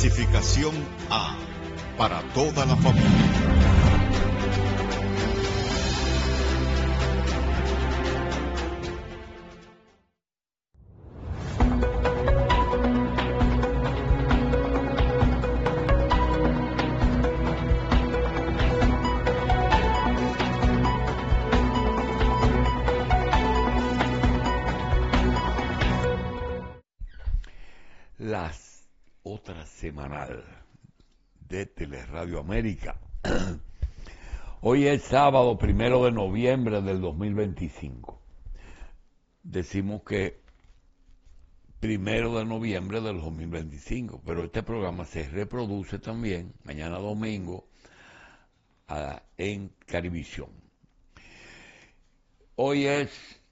Clasificación A, para toda la familia. Las otras semanal de Teleradio América. Hoy es sábado 1 de noviembre del 2025. Decimos que 1 de noviembre del 2025, pero este programa se reproduce también mañana domingo en Carivisión. Hoy es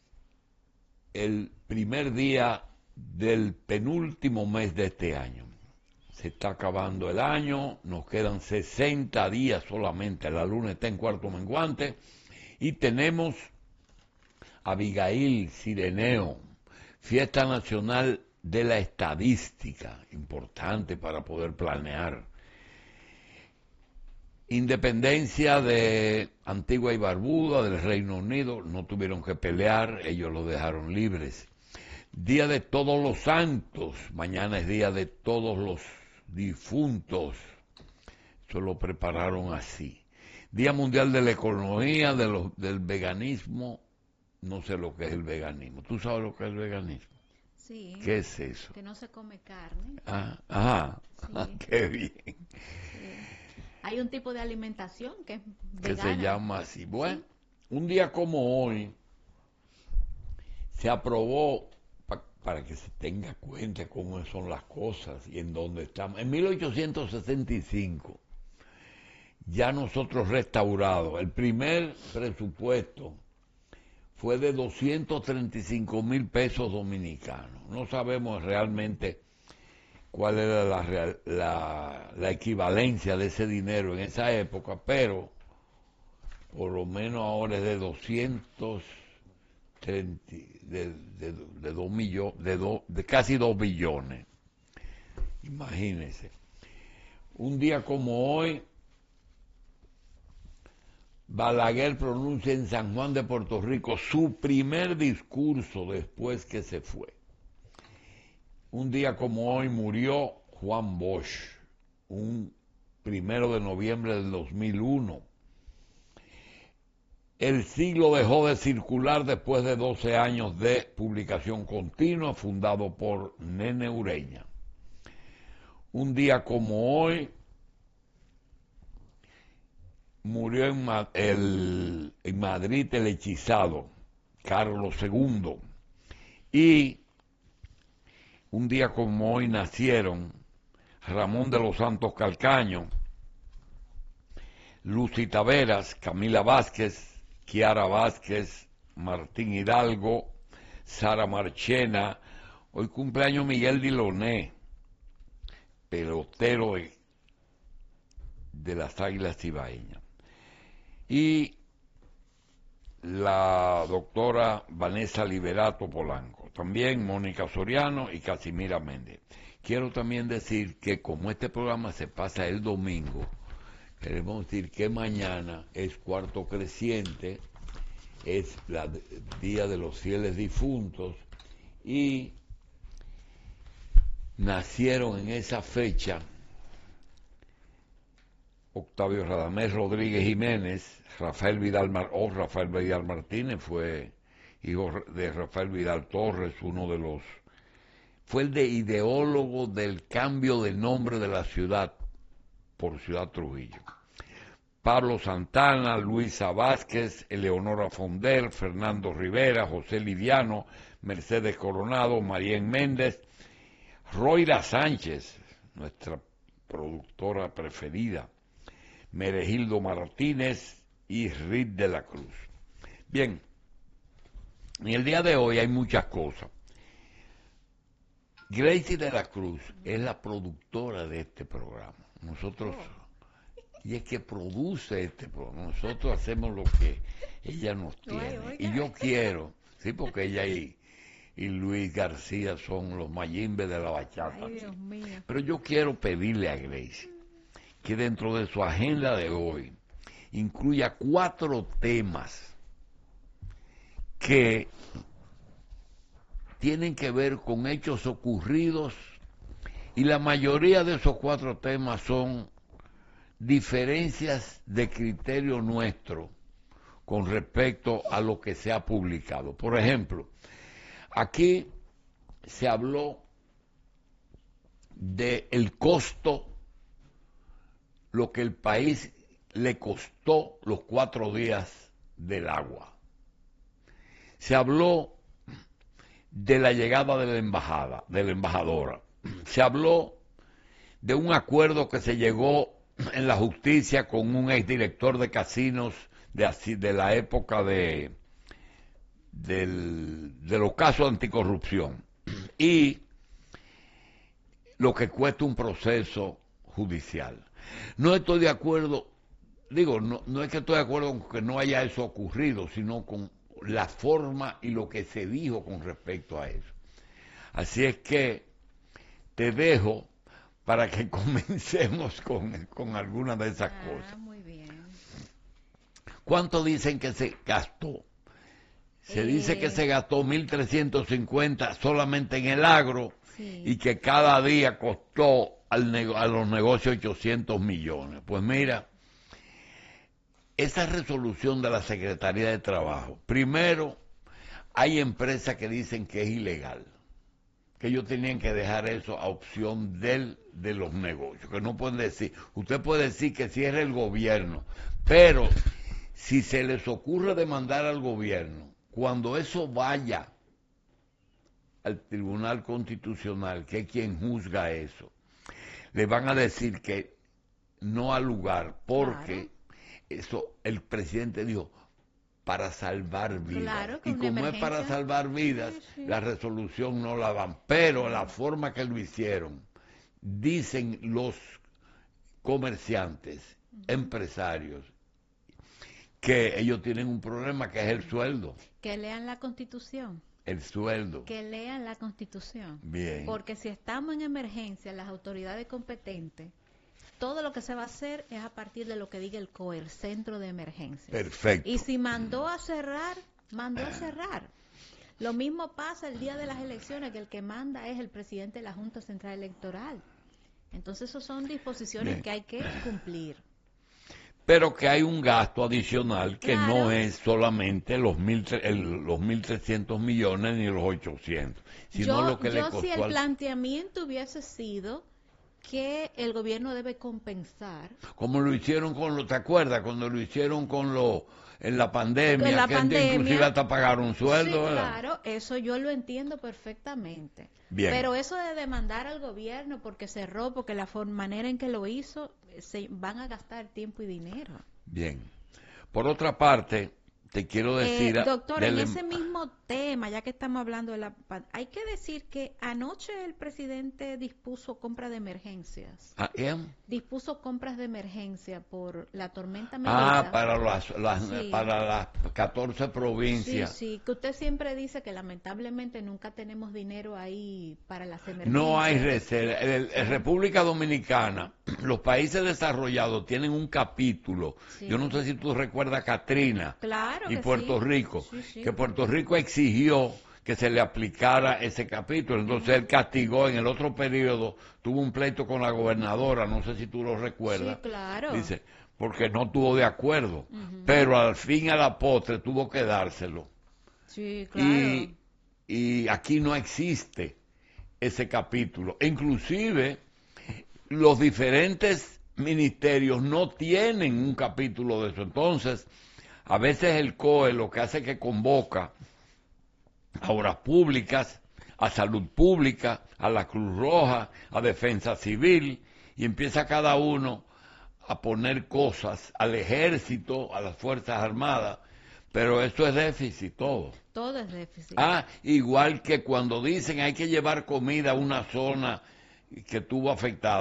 el primer día del penúltimo mes de este año. Se está acabando el año, nos quedan 60 días solamente, la luna está en cuarto menguante y tenemos Abigail Cireneo, Fiesta Nacional de la Estadística, importante para poder planear. Independencia de Antigua y Barbuda, del Reino Unido, no tuvieron que pelear, ellos lo dejaron libres. Día de Todos los Santos, mañana es Día de Todos los Difuntos, eso lo prepararon así. Día Mundial de la Economía, del veganismo, no sé lo que es el veganismo. ¿Tú sabes lo que es el veganismo? Sí. ¿Qué es eso? Que no se come carne. Sí. Qué bien. Sí. Hay un tipo de alimentación que es Que vegana. se llama así. Bueno, Sí. un día como hoy se aprobó, para que se tenga cuenta cómo son las cosas y en dónde estamos. En 1865, ya nosotros restaurados, el primer presupuesto fue de 235,000 pesos dominicanos. No sabemos realmente cuál era la equivalencia de ese dinero en esa época, pero por lo menos ahora es de 2 millones, de casi 2 billones. Imagínense. Un día como hoy, Balaguer pronuncia en San Juan de Puerto Rico su primer discurso después que se fue. Un día como hoy murió Juan Bosch, un 1 de noviembre del 2001. El siglo dejó de circular después de 12 años de publicación continua, fundado por Nene Ureña. Un día como hoy murió en Madrid el hechizado Carlos II. Y un día como hoy nacieron Ramón de los Santos Calcaño, Lucy Taveras, Camila Vázquez, Kiara Vázquez, Martín Hidalgo, Sara Marchena. Hoy cumpleaños Miguel Diloné, pelotero de las Águilas Ibaeñas. Y la doctora Vanessa Liberato Polanco, también Mónica Soriano y Casimira Méndez. Quiero también decir que como este programa se pasa el domingo, queremos decir que mañana es cuarto creciente, es el Día de los Fieles Difuntos, y nacieron en esa fecha Octavio Radamés Rodríguez Jiménez, Rafael Vidal Martínez fue hijo de Rafael Vidal Torres, fue el ideólogo del cambio de nombre de la ciudad por Ciudad Trujillo. Pablo Santana, Luisa Vázquez, Eleonora Fonder, Fernando Rivera, José Liviano, Mercedes Coronado, Marién Méndez, Roira Sánchez, nuestra productora preferida, Meregildo Martínez y Rit de la Cruz. Bien, en el día de hoy hay muchas cosas. Gracie de la Cruz es la productora de este programa. Y es que produce este programa. Nosotros hacemos lo que ella nos tiene. Y yo quiero, sí, porque ella y Luis García son los mayimbe de la bachata. Ay, Dios mío. Pero yo quiero pedirle a Grace que dentro de su agenda de hoy incluya 4 temas que tienen que ver con hechos ocurridos, y la mayoría de esos 4 temas son diferencias de criterio nuestro con respecto a lo que se ha publicado. Por ejemplo, aquí se habló del costo, lo que el país le costó los 4 días del agua. Se habló de la llegada de la embajadora. Se habló de un acuerdo que se llegó en la justicia con un exdirector de casinos de la época de los casos de anticorrupción, y lo que cuesta un proceso judicial. No estoy de acuerdo, no es que estoy de acuerdo con que no haya eso ocurrido, sino con la forma y lo que se dijo con respecto a eso. Así es que te dejo para que comencemos con alguna de esas cosas. Muy bien. ¿Cuánto dicen que se gastó? Se dice que se gastó 1.350 solamente en el agro, Sí. y que cada día costó a los negocios 800 millones. Pues mira, esa resolución de la Secretaría de Trabajo, primero, hay empresas que dicen que es ilegal, que ellos tenían que dejar eso a opción de los negocios, que no pueden decir, usted puede decir que cierre el gobierno, pero si se les ocurre demandar al gobierno, cuando eso vaya al Tribunal Constitucional, que es quien juzga eso, le van a decir que no al lugar, porque eso el presidente dijo, para salvar vidas. Claro, que y una como emergencia. es para salvar vidas, Sí. la resolución no la dan. Pero la forma que lo hicieron, dicen los comerciantes, empresarios, que ellos tienen un problema, que es el sueldo. Que lean la Constitución. El sueldo. Que lean la Constitución. Bien. Porque si estamos en emergencia, las autoridades competentes, todo lo que se va a hacer es a partir de lo que diga el COE, el Centro de Emergencia. Perfecto. Y si mandó a cerrar, mandó a cerrar. Lo mismo pasa el día de las elecciones, que el que manda es el presidente de la Junta Central Electoral. Entonces, esas son disposiciones Bien. que hay que cumplir. Pero que hay un gasto adicional que Claro. no es solamente los 1.300 millones ni los 800, sino lo que le costó si el al... planteamiento hubiese sido que el gobierno debe compensar. Como lo hicieron ¿te acuerdas? Cuando lo hicieron en la pandemia, En la que pandemia. inclusive hasta pagaron un sueldo, Sí, ¿verdad? claro, eso yo lo entiendo perfectamente. Bien. Pero eso de demandar al gobierno porque cerró, porque la manera en que lo hizo, se van a gastar tiempo y dinero. Bien. Por otra parte, te quiero decir... Doctor, en ese mismo tema, ya que estamos hablando de hay que decir que anoche el presidente dispuso compra de emergencias. Dispuso compras de emergencia por la tormenta Melissa. Para Sí. para las 14 provincias. Sí, que usted siempre dice que lamentablemente nunca tenemos dinero ahí para las emergencias. No hay reserva. En República Dominicana, los países desarrollados tienen un capítulo. Sí. Yo no sé si tú recuerdas Katrina. Claro y que Puerto sí. Rico, Sí. que Puerto Rico exigió que se le aplicara ese capítulo, entonces él castigó. En el otro periodo tuvo un pleito con la gobernadora, no sé si tú lo recuerdas. Sí, claro. Dice, porque no estuvo de acuerdo, pero al fin y a la postre tuvo que dárselo. Sí, claro. Y aquí no existe ese capítulo. Inclusive los diferentes ministerios no tienen un capítulo de eso. Entonces, a veces el COE lo que hace es que convoca a obras públicas, a salud pública, a la Cruz Roja, a defensa civil, y empieza cada uno a poner cosas al ejército, a las Fuerzas Armadas, pero eso es déficit todo. Todo es déficit. Igual que cuando dicen hay que llevar comida a una zona que estuvo afectada.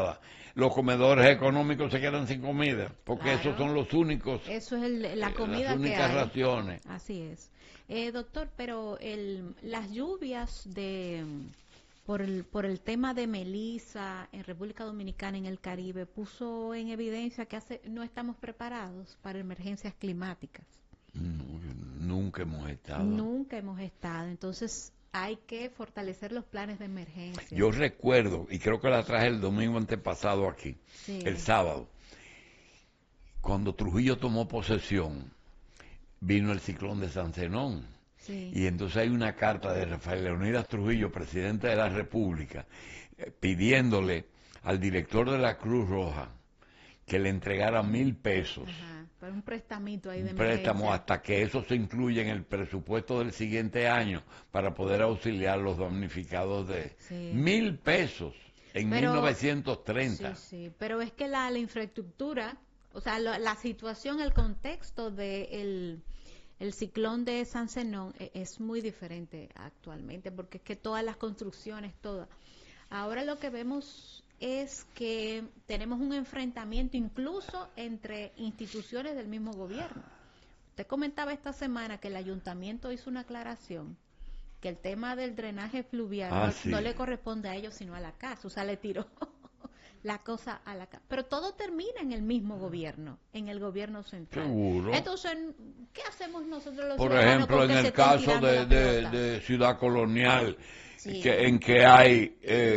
los comedores económicos se quedan sin comida, porque claro, esos son los únicos, eso es la comida las únicas que hay. raciones. Así es. Doctor, pero las lluvias por el tema de Melissa en República Dominicana, en el Caribe, puso en evidencia que no estamos preparados para emergencias climáticas. No, nunca hemos estado. Nunca hemos estado. Entonces hay que fortalecer los planes de emergencia. Yo recuerdo, y creo que la traje el domingo antepasado aquí, sí, el sábado, cuando Trujillo tomó posesión, vino el ciclón de San Zenón. Sí. Y entonces hay una carta de Rafael Leónidas Trujillo, presidente de la República, pidiéndole al director de la Cruz Roja que le entregara 1,000 pesos. Ajá, para un prestamito ahí de préstamo hasta que eso se incluya en el presupuesto del siguiente año para poder auxiliar a los damnificados de 1,000 pesos en 1930. Sí, sí, pero es que la infraestructura, o sea, la situación, el contexto de el ciclón de San Zenón es muy diferente actualmente, porque es que todas las construcciones, todas. Ahora lo que vemos es que tenemos un enfrentamiento incluso entre instituciones del mismo gobierno. Usted comentaba esta semana que el ayuntamiento hizo una aclaración, que el tema del drenaje fluvial no le corresponde a ellos sino a la casa, o sea, le tiró la cosa a la casa. Pero todo termina en el mismo gobierno, en el gobierno central. Seguro. Entonces, ¿qué hacemos nosotros los ciudadanos? Por ejemplo, en el caso de Ciudad Colonial, sí, en que hay...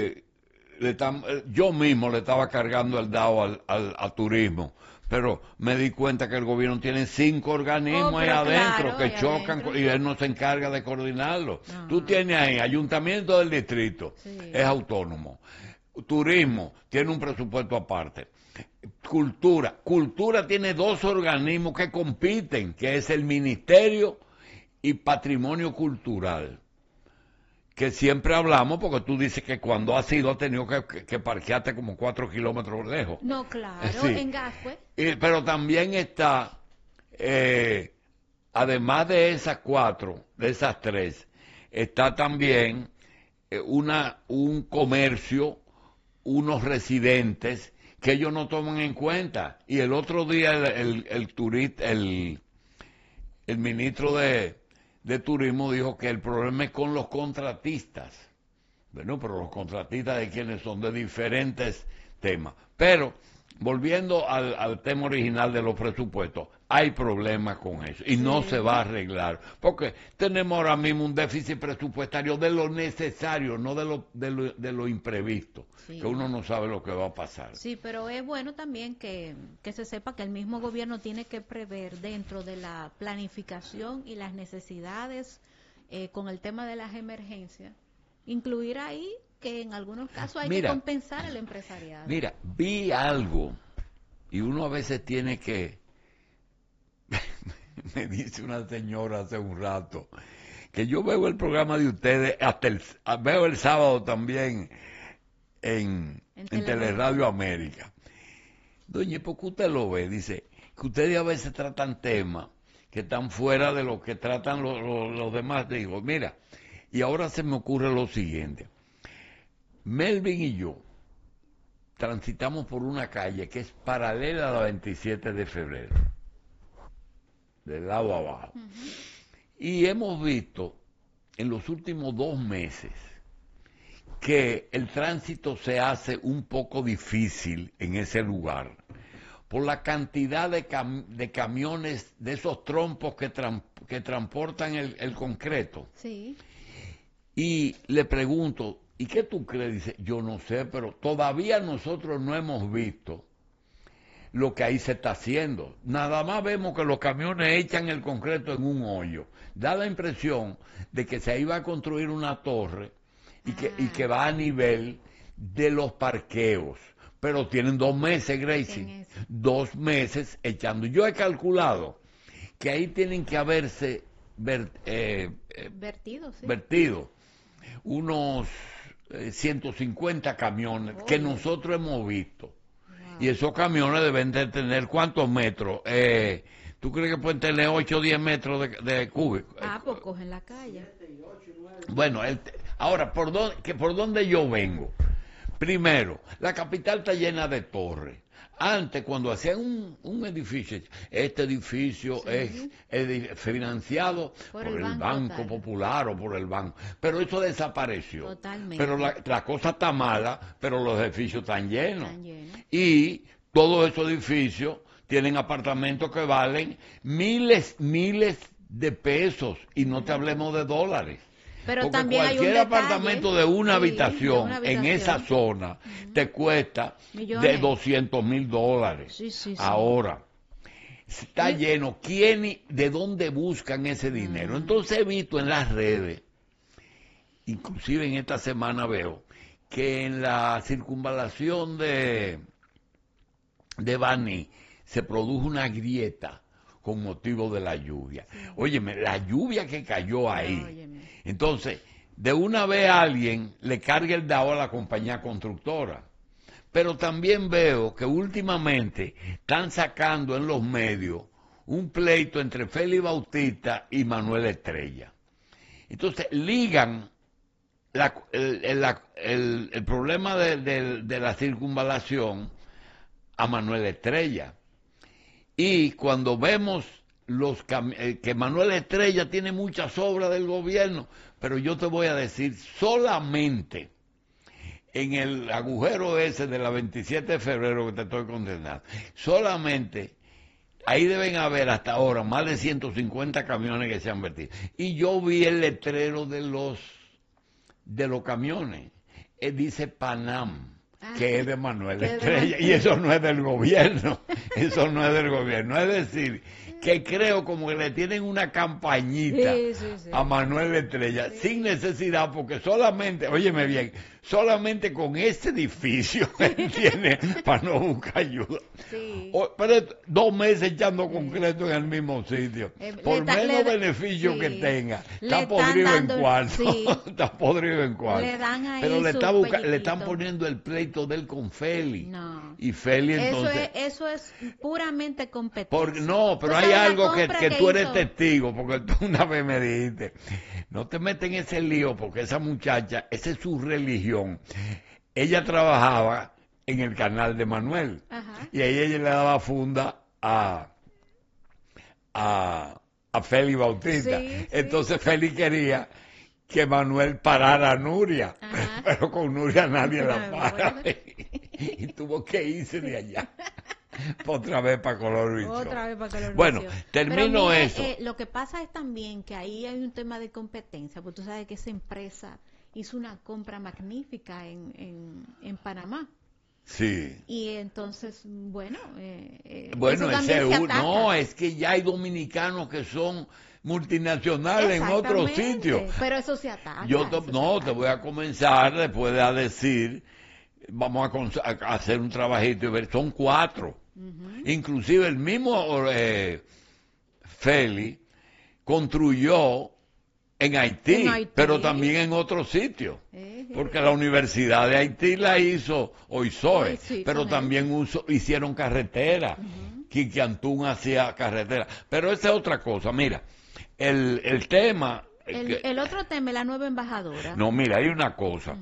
yo mismo le estaba cargando el dado a turismo, pero me di cuenta que el gobierno tiene 5 organismos ahí adentro que chocan y él no se encarga de coordinarlo. Tú tienes ahí ayuntamiento del distrito, es autónomo. Turismo tiene un presupuesto aparte. Cultura tiene 2 organismos que compiten, que es el Ministerio y Patrimonio Cultural, que siempre hablamos, porque tú dices que cuando has ido has tenido que parquearte como 4 kilómetros lejos. No, claro, sí, en Gascue. Pero también está, además de esas 4, de esas 3, está también un comercio, unos residentes que ellos no toman en cuenta. Y el otro día el ministro de Turismo dijo que el problema es con los contratistas. Bueno, pero los contratistas de quienes son de diferentes temas. Pero, volviendo al tema original de los presupuestos, hay problemas con eso y no se va a arreglar, porque tenemos ahora mismo un déficit presupuestario de lo necesario, no de lo imprevisto, que uno no sabe lo que va a pasar. Sí, pero es bueno también que se sepa que el mismo gobierno tiene que prever dentro de la planificación y las necesidades con el tema de las emergencias, incluir ahí que en algunos casos hay que compensar el empresariado. Mira, vi algo y uno a veces tiene que... Me dice una señora hace un rato que yo veo el programa de ustedes, veo el sábado también en Teleradio América. Doña, ¿por qué usted lo ve? Dice que ustedes a veces tratan temas que están fuera de lo que tratan los demás. Digo, mira, y ahora se me ocurre lo siguiente. Melvin y yo transitamos por una calle que es paralela a la 27 de febrero, del lado abajo. Y hemos visto en los últimos 2 meses que el tránsito se hace un poco difícil en ese lugar por la cantidad de camiones, de esos trompos que transportan el concreto. Sí. Y le pregunto, ¿y qué tú crees? Dice, yo no sé, pero todavía nosotros no hemos visto lo que ahí se está haciendo. Nada más vemos que los camiones echan el concreto en un hoyo. Da la impresión de que se iba a construir una torre y que va a nivel de los parqueos. Pero tienen 2 meses, Gracie. 2 meses echando. Yo he calculado que ahí tienen que haberse vertido unos 150 camiones que nosotros hemos visto. Y esos camiones deben de tener ¿cuántos metros? ¿Tú crees que pueden tener 8 o 10 metros de cúbico? Pues cogen la calle. Bueno, ahora, ¿por dónde yo vengo? Primero, la capital está llena de torres. Antes, cuando hacían un edificio, este edificio Sí. es financiado por el Banco Popular o por el banco, pero eso desapareció. Totalmente. Pero la cosa está mala, pero los edificios están llenos. Están llenos. Y todos esos edificios tienen apartamentos que valen miles de pesos, y no te hablemos de dólares. Pero porque también cualquier hay un detalle, apartamento de una, sí, habitación, de una en esa zona te cuesta millones. de $200,000. Sí. Ahora, está lleno. ¿De dónde buscan ese dinero? Entonces he visto en las redes, inclusive en esta semana veo, que en la circunvalación de Baní se produjo una grieta con motivo de la lluvia. Óyeme, la lluvia que cayó ahí. Entonces, de una vez alguien le carga el dado a la compañía constructora. Pero también veo que últimamente están sacando en los medios un pleito entre Félix Bautista y Manuel Estrella. Entonces, ligan el problema de la circunvalación a Manuel Estrella. Y cuando vemos que Manuel Estrella tiene muchas obras del gobierno, pero yo te voy a decir, solamente en el agujero ese de la 27 de febrero que te estoy condenando, solamente ahí deben haber hasta ahora más de 150 camiones que se han vertido. Y yo vi el letrero de los camiones, dice Panam, que es de Manuel Estrella, y eso no es del gobierno, eso no es del gobierno. Es decir, que creo como que le tienen una campañita a Manuel Estrella, sin necesidad, porque solamente, óyeme bien, solamente con ese edificio él tiene para no buscar ayuda. Pero 2 meses echando concreto en el mismo sitio, por menos beneficio que tenga, está podrido en cuarto, está podrido en cuarto. Pero le están poniendo el pleito del con Félix. No. Y Félix entonces... Eso es puramente competencia. Pero hay algo que tú eres testigo, porque tú una vez me dijiste, no te metes en ese lío, porque esa muchacha, esa es su religión. Ella trabajaba en el canal de Manuel. Ajá. Y ahí ella le daba funda a Félix Bautista. Entonces Félix quería que Manuel parara a Nuria. Ajá. Pero con Nuria nadie la para. Y tuvo que irse de allá. Otra vez para Color Visión. Bueno, termino eso. Lo que pasa es también que ahí hay un tema de competencia, porque tú sabes que esa empresa hizo una compra magnífica en Panamá. Sí. Y entonces, bueno, es que ya hay dominicanos que son multinacionales en otros sitios. Pero eso se ataca. Te voy a comenzar después de decir, vamos a hacer un trabajito y ver, son 4. Inclusive el mismo Félix construyó en Haití, pero también en otros sitios, porque la Universidad de Haití la hizo OISOE, pero también hicieron carretera. Quique Antún hacía carretera, pero esa es otra cosa. Mira, el tema... El otro tema es la nueva embajadora. No, mira, hay una cosa.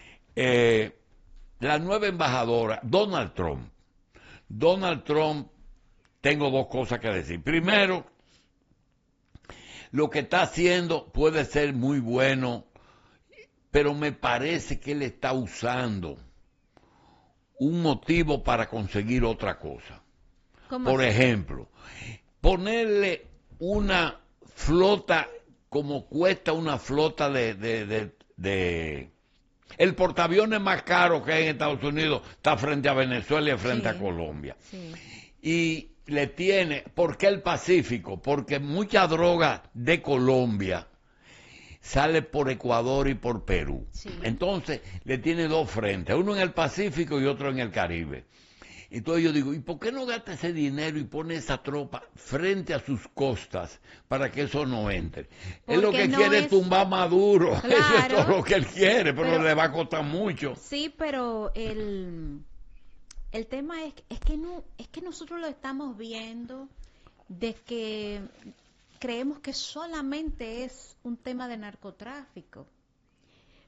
La nueva embajadora, Donald Trump, tengo 2 cosas que decir. Primero, lo que está haciendo puede ser muy bueno, pero me parece que él está usando un motivo para conseguir otra cosa. Por ejemplo, ponerle una flota como cuesta una flota de el portaaviones más caro que hay en Estados Unidos está frente a Venezuela y frente a Colombia. Y le tiene, ¿por qué el Pacífico? Porque mucha droga de Colombia sale por Ecuador y por Perú. Entonces le tiene 2 frentes, uno en el Pacífico y otro en el Caribe. Entonces yo digo, ¿y por qué no gasta ese dinero y pone esa tropa frente a sus costas para que eso no entre? Él lo que quiere es tumbar a Maduro, claro, eso es todo lo que él quiere, pero le va a costar mucho. Sí, pero el tema es que nosotros lo estamos viendo de que creemos que solamente es un tema de narcotráfico.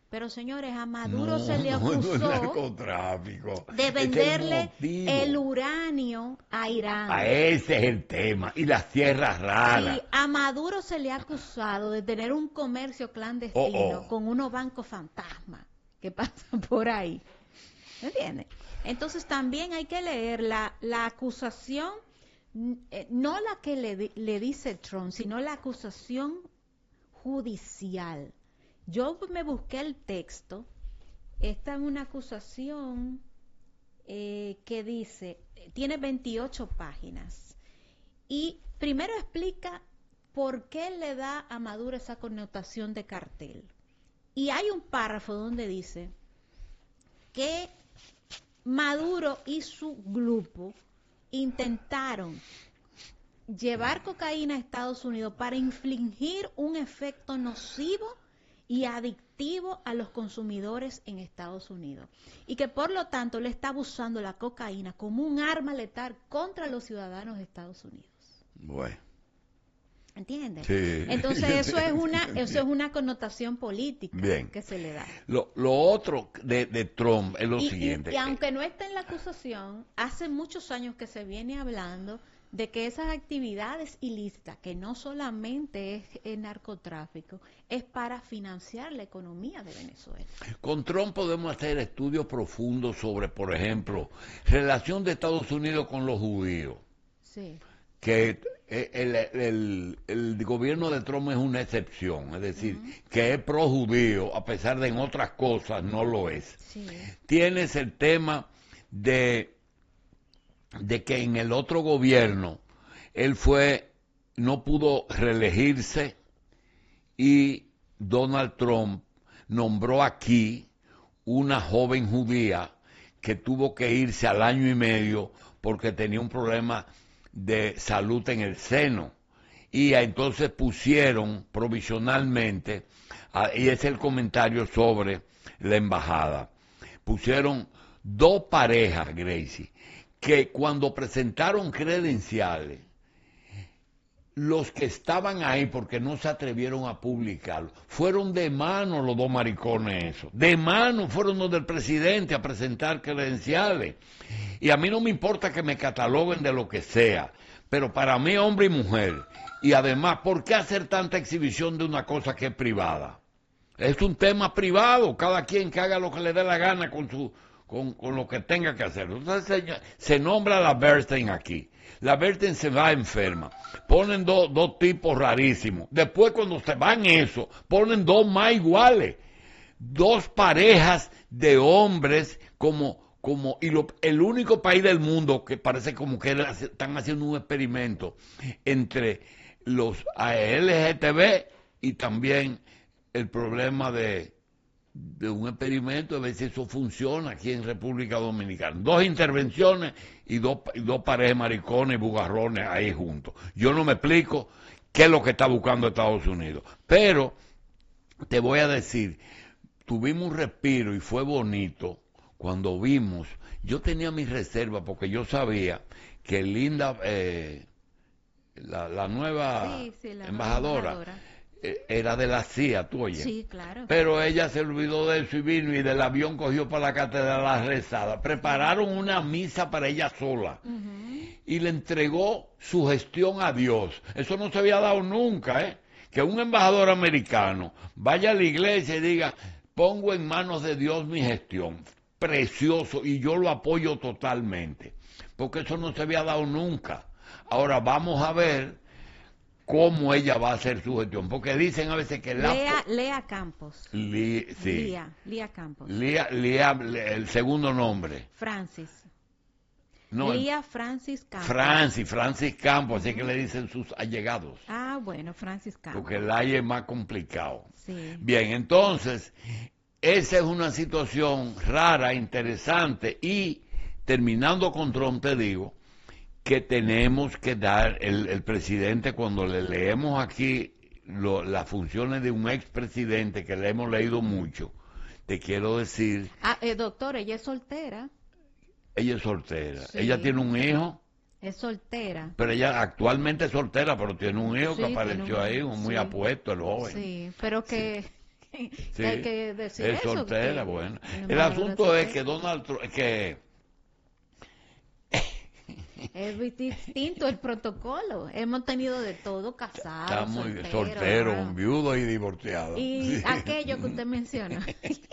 Pero señores, a Maduro se le acusó de venderle el uranio a Irán. Ese es el tema. Y las tierras raras. Y a Maduro se le ha acusado de tener un comercio clandestino con unos bancos fantasmas que pasan por ahí. ¿Me entiendes? Entonces también hay que leer la acusación, no la que le dice Trump, sino la acusación judicial. Yo me busqué el texto. Esta es una acusación que dice, tiene 28 páginas. Y primero explica por qué le da a Maduro esa connotación de cartel. Y hay un párrafo donde dice que Maduro y su grupo intentaron llevar cocaína a Estados Unidos para infligir un efecto nocivo y adictivo a los consumidores en Estados Unidos, y que por lo tanto le está usando la cocaína como un arma letal contra los ciudadanos de Estados Unidos. Bueno. ¿Entiendes? Sí. Entonces eso es una connotación política que se le da. Lo otro de Trump es lo siguiente. Y aunque no está en la acusación, hace muchos años que se viene hablando de que esas actividades ilícitas, que no solamente es el narcotráfico, es para financiar la economía de Venezuela. Con Trump podemos hacer estudios profundos sobre, por ejemplo, relación de Estados Unidos con los judíos. Sí. Que el gobierno de Trump es una excepción, es decir, que es pro judío, a pesar de en otras cosas no lo es. Sí. Tienes el tema de que en el otro gobierno él no pudo reelegirse, y Donald Trump nombró aquí una joven judía que tuvo que irse al año y medio porque tenía un problema de salud en el seno, y entonces pusieron provisionalmente, y es el comentario sobre la embajada, pusieron 2 parejas, Gracie, que cuando presentaron credenciales, los que estaban ahí, porque no se atrevieron a publicarlo, fueron de mano los 2 maricones esos, de mano fueron los del presidente a presentar credenciales. Y a mí no me importa que me cataloguen de lo que sea, pero para mí, hombre y mujer, y además, ¿por qué hacer tanta exhibición de una cosa que es privada? Es un tema privado, cada quien que haga lo que le dé la gana con lo que tenga que hacer. Entonces se nombra la Bernstein aquí. La Bernstein se va enferma. Ponen dos tipos rarísimos. Después, cuando se van eso, ponen 2 más iguales. 2 parejas de hombres el único país del mundo que parece como que están haciendo un experimento entre los LGTB y también el problema de un experimento, a ver si eso funciona aquí en República Dominicana. 2 intervenciones y dos parejas maricones y bugarrones ahí juntos. Yo no me explico qué es lo que está buscando Estados Unidos. Pero te voy a decir, tuvimos un respiro y fue bonito cuando vimos. Yo tenía mis reservas porque yo sabía que Linda, la nueva embajadora, era de la CIA, tú oyes. Sí, claro. Pero ella se olvidó de eso y vino, y del avión cogió para la catedral la rezada. Prepararon una misa para ella sola y le entregó su gestión a Dios. Eso no se había dado nunca, que un embajador americano vaya a la iglesia y diga: pongo en manos de Dios mi gestión. Precioso, y yo lo apoyo totalmente, porque eso no se había dado nunca. Ahora vamos a ver cómo ella va a hacer su gestión, porque dicen a veces que Lea Campos. Sí. Lea Campos. Lea, el segundo nombre. Francis. No, Lea Francis Campos. Francis Campos, así que le dicen sus allegados. Ah, bueno, Francis Campos. Porque el ay es más complicado. Sí. Bien, entonces, esa es una situación rara, interesante, y terminando con Trump, te digo que tenemos que dar, el presidente, cuando le leemos aquí las funciones de un expresidente, que le hemos leído mucho, te quiero decir... doctor, ella es soltera. Ella es soltera. Sí. Ella tiene un hijo. Es soltera. Pero ella actualmente es soltera, pero tiene un hijo que apareció ahí, muy sí. apuesto, el joven. Sí, pero que... Sí. que hay que decir es eso. soltera, bueno. El asunto es que Donald Trump, es distinto el protocolo. Hemos tenido de todo, casados, soltero, viudo y divorciado. Y aquello que usted menciona.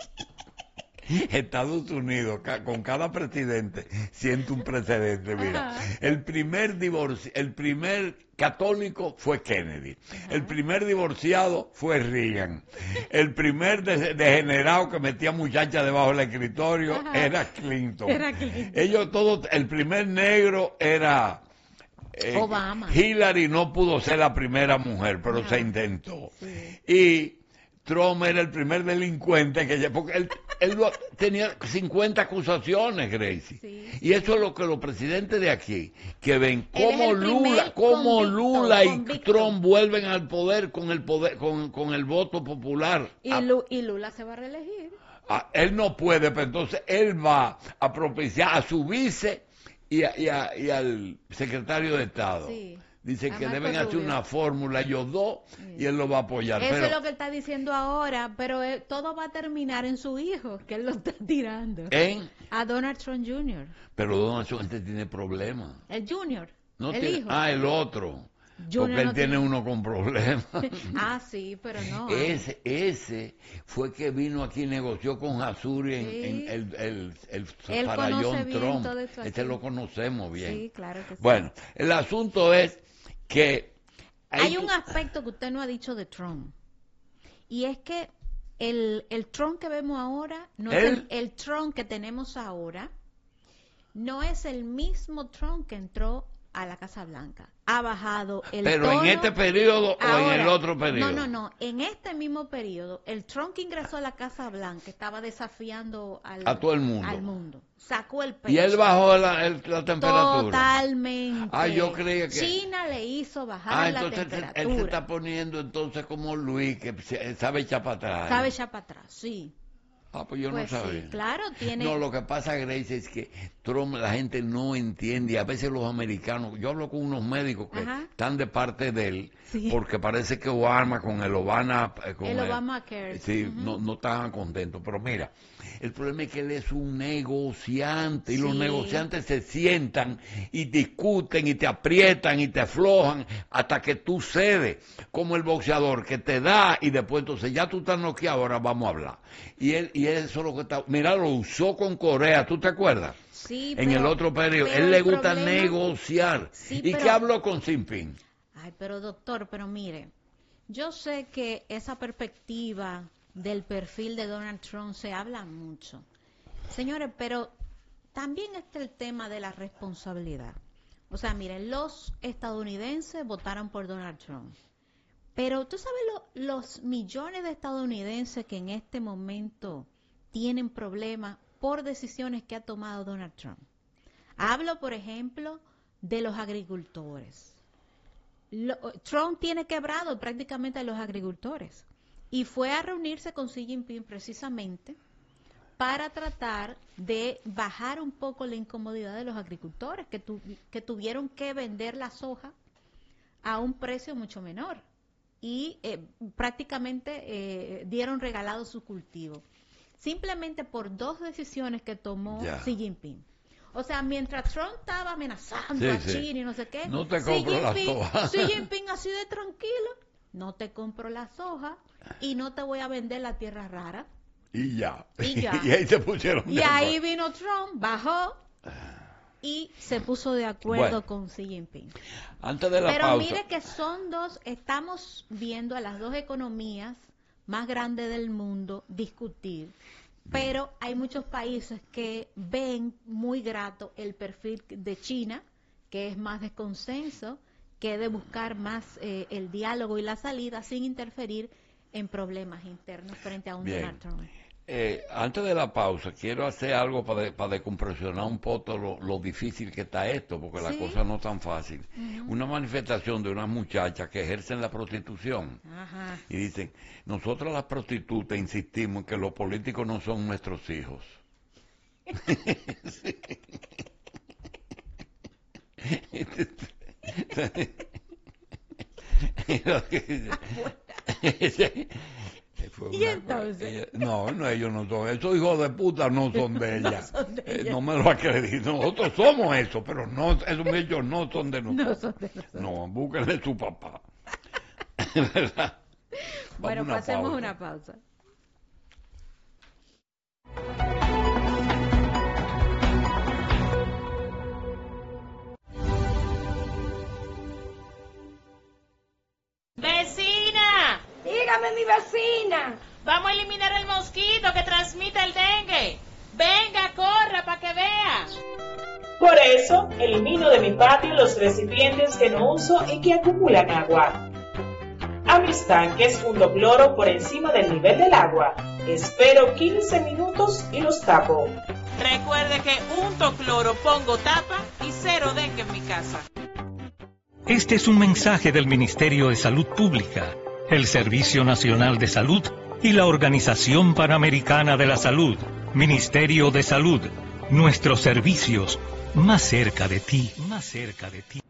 Estados Unidos, con cada presidente, siente un precedente. Mira, el primer católico fue Kennedy. El primer divorciado fue Reagan. El primer degenerado que metía muchachas debajo del escritorio era Clinton. Ellos todos, el primer negro era Obama. Hillary no pudo ser la primera mujer, pero se intentó. Sí. Y Trump era el primer delincuente porque él tenía 50 acusaciones, Gracie. Sí. Y eso es lo que los presidentes de aquí, que ven cómo Lula y Trump vuelven al poder con el voto popular. Y Lula se va a reelegir. Él no puede, pero entonces él va a propiciar a su vice y al secretario de Estado. Sí. Dice que deben hacer una fórmula, ellos dos, y él lo va a apoyar. Eso es lo que él está diciendo ahora, pero todo va a terminar en su hijo, que él lo está tirando. A Donald Trump Jr. Pero Donald Trump tiene problemas. ¿El Jr.? No ¿El hijo? El otro. Porque él tiene uno con problemas. Sí, pero no. Ese fue que vino aquí y negoció con Hasuri en el farallón Trump. Este lo conocemos bien. Sí, claro que sí. Bueno, el asunto es que hay un aspecto que usted no ha dicho de Trump, y es que el Trump que vemos ahora no es el Trump que tenemos ahora, no es el mismo Trump que entró a la Casa Blanca. Ha bajado el tono. ¿Pero en este periodo o en el otro periodo? No. En este mismo periodo, el Trump que ingresó a la Casa Blanca estaba desafiando a todo el mundo. Al mundo. Sacó el pecho. ¿Y él bajó la temperatura? Totalmente. Yo creía que China le hizo bajar la temperatura. Él se está poniendo entonces como Luis, que sabe echar para atrás. Sabe echar para atrás, sí. Pues yo no sabía. Sí, claro, tiene... No, lo que pasa, Grace, es que Trump la gente no entiende, y a veces los americanos, yo hablo con unos médicos que están de parte de él, porque parece que Obama con el Obamacare. Sí, no estaban contentos, pero mira, el problema es que él es un negociante, y los negociantes se sientan y discuten y te aprietan y te aflojan hasta que tú cedes, como el boxeador que te da y después entonces ya tú estás noqueado, ahora vamos a hablar. Y eso es lo que está... Mira, lo usó con Corea, ¿tú te acuerdas? Sí, en el otro periodo. Él le gusta negociar. ¿Y qué habló con Xi Jinping? Ay, pero doctor, mire, yo sé que esa perspectiva del perfil de Donald Trump se habla mucho. Señores, pero también está el tema de la responsabilidad. O sea, miren, los estadounidenses votaron por Donald Trump. Pero tú sabes los millones de estadounidenses que en este momento tienen problemas por decisiones que ha tomado Donald Trump. Hablo, por ejemplo, de los agricultores. Trump tiene quebrado prácticamente a los agricultores y fue a reunirse con Xi Jinping precisamente para tratar de bajar un poco la incomodidad de los agricultores que tuvieron que vender la soja a un precio mucho menor. Y prácticamente dieron regalado su cultivo, simplemente por dos decisiones que tomó Xi Jinping. O sea, mientras Trump estaba amenazando a China y no sé qué, no te compro la soja. Xi Jinping así de tranquilo, no te compro la soja y no te voy a vender la tierra rara. Y ya. Y ahí se pusieron. Y ahí vino Trump, bajó y se puso de acuerdo con Xi Jinping. Antes de la pausa. Pero mire que estamos viendo a las dos economías más grandes del mundo discutir, pero hay muchos países que ven muy grato el perfil de China, que es más de consenso, que de buscar más el diálogo y la salida sin interferir en problemas internos frente a un Donald Trump. Antes de la pausa, quiero hacer algo para decompresionar un poco lo difícil que está esto, porque la cosa no es tan fácil. Una manifestación de unas muchachas que ejercen la prostitución y dicen, nosotros las prostitutas insistimos en que los políticos no son nuestros hijos. ¿Y entonces? No, ellos no son. Esos hijos de puta no son de ella. No son de ella. No me lo acredito. Nosotros somos eso, pero no, esos ellos no son de nosotros. No son de nosotros. No, búsquenle su papá. ¿Verdad? Bueno, pasemos una pausa. ¡Vecina! Dígame, mi vecina. Vamos a eliminar el mosquito que transmite el dengue. Venga, corra para que vea. Por eso, elimino de mi patio los recipientes que no uso y que acumulan agua. A mis tanques hundo cloro por encima del nivel del agua. Espero 15 minutos y los tapo. Recuerde que unto cloro, pongo tapa y cero dengue en mi casa. Este es un mensaje del Ministerio de Salud Pública, el Servicio Nacional de Salud y la Organización Panamericana de la Salud. Ministerio de Salud. Nuestros servicios más cerca de ti, más cerca de ti.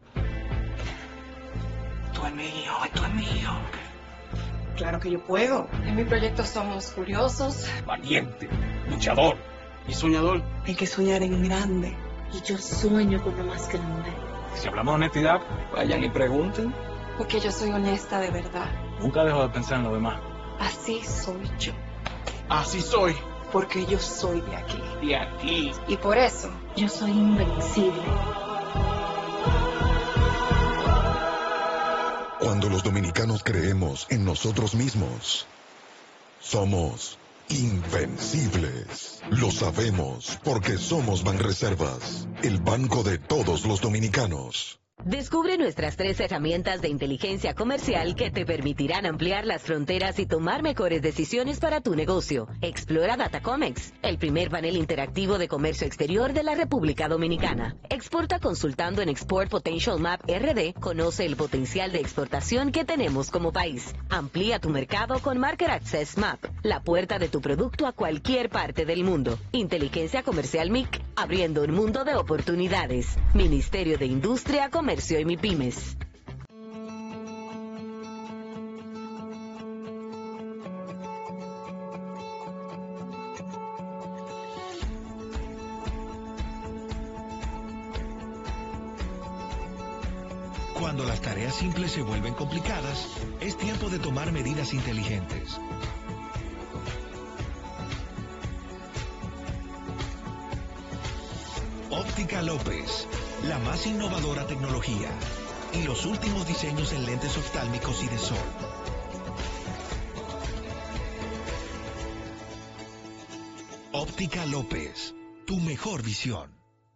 Esto es mío. Claro que yo puedo. En mi proyecto somos curiosos, valiente, luchador y soñador. Hay que soñar en grande. y yo sueño con lo más grande. Si hablamos de honestidad, vayan y pregunten. Porque yo soy honesta de verdad. Nunca dejo de pensar en lo demás. Así soy yo. Así soy. Porque yo soy de aquí. De aquí. Y por eso yo soy invencible. Cuando los dominicanos creemos en nosotros mismos, somos invencibles. Lo sabemos porque somos Banreservas, el banco de todos los dominicanos. Descubre nuestras 3 herramientas de inteligencia comercial que te permitirán ampliar las fronteras y tomar mejores decisiones para tu negocio. Explora Datacomex, el primer panel interactivo de comercio exterior de la República Dominicana. Exporta consultando en Export Potential Map RD. Conoce el potencial de exportación que tenemos como país. Amplía tu mercado con Market Access Map, la puerta de tu producto a cualquier parte del mundo. Inteligencia Comercial MIC, abriendo un mundo de oportunidades. Ministerio de Industria, Comercio y MIPYMES. Cuando las tareas simples se vuelven complicadas, es tiempo de tomar medidas inteligentes. Óptica López, la más innovadora tecnología y los últimos diseños en lentes oftálmicos y de sol. Óptica López, tu mejor visión.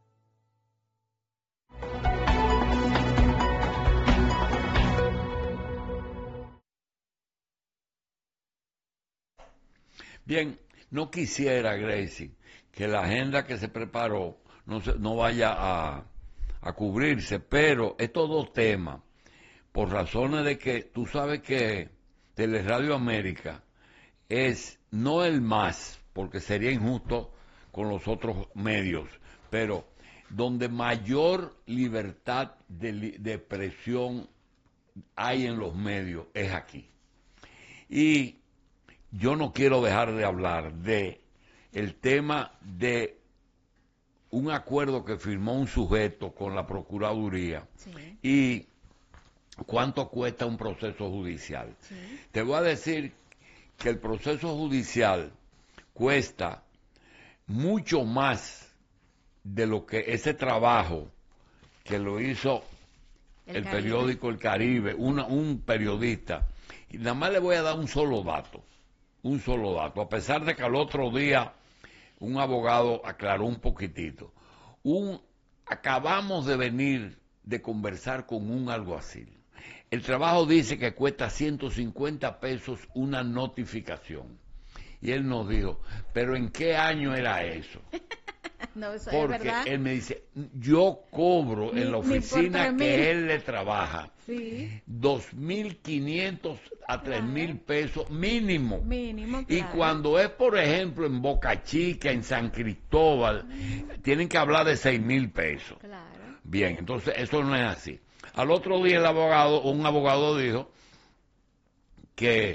Bien, no quisiera, Gracie, que la agenda que se preparó no vaya a cubrirse, pero estos dos temas, por razones de que tú sabes que Teleradio América es no el más, porque sería injusto con los otros medios, pero donde mayor libertad de expresión hay en los medios es aquí. Y yo no quiero dejar de hablar de el tema de un acuerdo que firmó un sujeto con la Procuraduría, sí, y cuánto cuesta un proceso judicial. Sí. Te voy a decir que el proceso judicial cuesta mucho más de lo que ese trabajo que lo hizo el periódico El Caribe, un periodista. Y nada más le voy a dar un solo dato, a pesar de que al otro día un abogado aclaró un poquitito. Acabamos de venir de conversar con un alguacil. El trabajo dice que cuesta 150 pesos una notificación. Y él nos dijo, ¿pero en qué año era eso? No, eso porque es verdad. Él me dice, yo cobro en la oficina que él le trabaja, sí, 2.500 a 3.000 pesos mínimo. Mínimo, claro. Y cuando es, por ejemplo, en Boca Chica, en San Cristóbal, tienen que hablar de 6.000 pesos. Claro. Bien, entonces eso no es así. Al otro día un abogado dijo que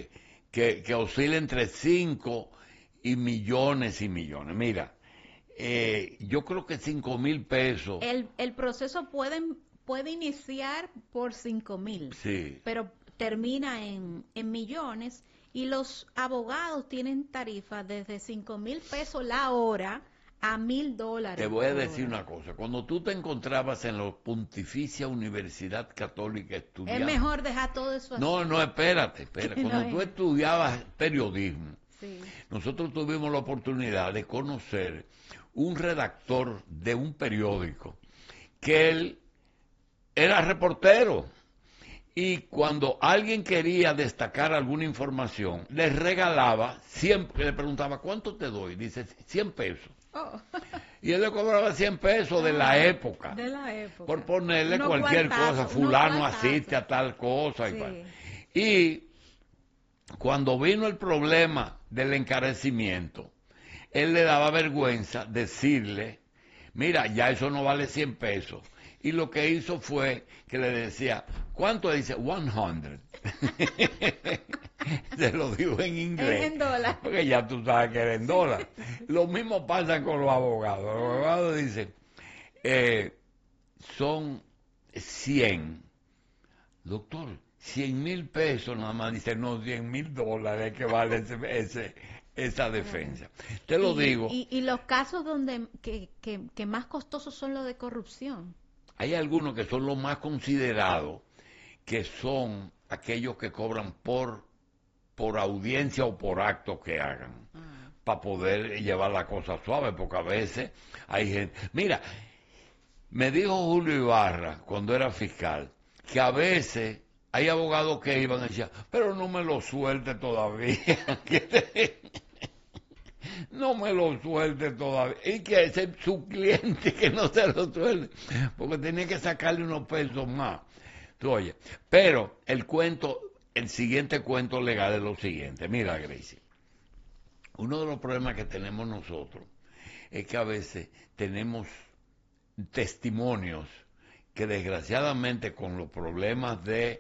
que oscila entre 5 y millones y millones. Mira, yo creo que 5,000 pesos. El proceso puede iniciar por 5,000, sí, pero termina en millones, y los abogados tienen tarifas desde 5,000 pesos la hora a $1,000. Te voy a decir una cosa. Cuando tú te encontrabas en la Pontificia Universidad Católica estudiando... Es mejor dejar todo eso así. No, espérate. Cuando tú estudiabas periodismo, sí, nosotros tuvimos la oportunidad de conocer un redactor de un periódico que él era reportero, y cuando alguien quería destacar alguna información, le regalaba, siempre le preguntaba, ¿cuánto te doy? Dice, 100 pesos. Oh. Y él le cobraba 100 pesos de la época. De la época. Por ponerle Uno cualquier cuartazo, cosa, fulano cuartazo. asiste a tal cosa. Sí. Y cuando vino el problema del encarecimiento, él le daba vergüenza decirle, mira, ya eso no vale 100 pesos. Y lo que hizo fue que le decía, ¿cuánto? Dice, 100. Se lo dijo en inglés. En dólar. Porque ya tú sabes que era en dólar. Lo mismo pasa con los abogados. Los abogados dicen, son 100. Doctor, 100,000 pesos nada más. Dice, no, $100,000 que vale esa defensa. Te lo digo. Y los casos donde que más costosos son los de corrupción. Hay algunos que son los más considerados, que son aquellos que cobran por audiencia o por acto que hagan, para poder llevar la cosa suave, porque a veces hay gente... Mira, me dijo Julio Ibarra, cuando era fiscal, que a veces hay abogados que iban y decían, pero no me lo suelte todavía. No me lo suelte todavía. Y que ese su cliente que no se lo suelte, porque tenía que sacarle unos pesos más. Tú oye, pero el siguiente cuento legal es lo siguiente. Mira, Gracie, uno de los problemas que tenemos nosotros es que a veces tenemos testimonios que desgraciadamente con los problemas de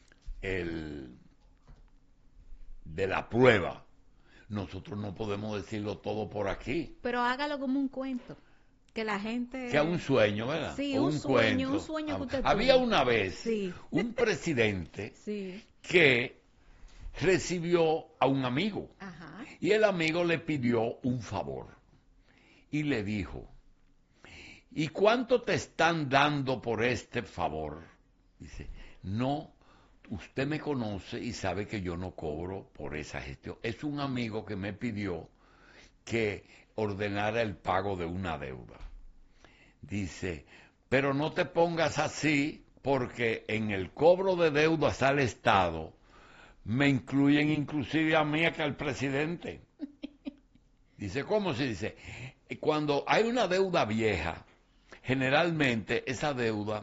la prueba, nosotros no podemos decirlo todo por aquí. Pero hágalo como un cuento, que la gente... Que es un sueño, ¿verdad? Sí, o un sueño que usted tuvo. Había una vez sí. un presidente sí. que recibió a un amigo. Ajá. Y el amigo le pidió un favor. Y le dijo, ¿y cuánto te están dando por este favor? Dice, no, usted me conoce y sabe que yo no cobro por esa gestión. Es un amigo que me pidió que ordenara el pago de una deuda. Dice, pero no te pongas así, porque en el cobro de deudas al Estado me incluyen inclusive a mí que al presidente. Dice, ¿cómo se dice? Cuando hay una deuda vieja, generalmente esa deuda,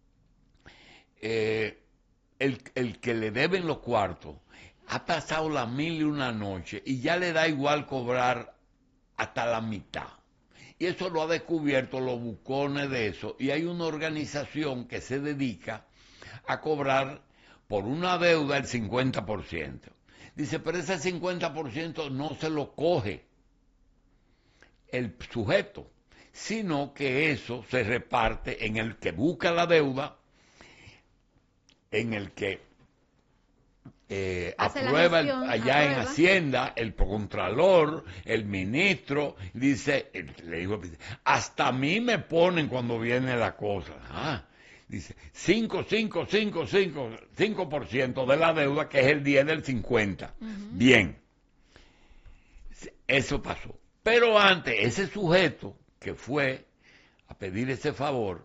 el que le deben los cuartos ha pasado las 1001 noches y ya le da igual cobrar hasta la mitad. Y eso lo ha descubierto los bucones de eso. Y hay una organización que se dedica a cobrar por una deuda el 50%. Dice, pero ese 50% no se lo coge el sujeto, sino que eso se reparte en el que busca la deuda, en el que aprueba allá en Hacienda, el contralor, el ministro, dice, le digo, hasta a mí me ponen cuando viene la cosa. Dice, 5% de la deuda, que es el 10 del 50. Bien, eso pasó. Pero antes, ese sujeto que fue a pedir ese favor,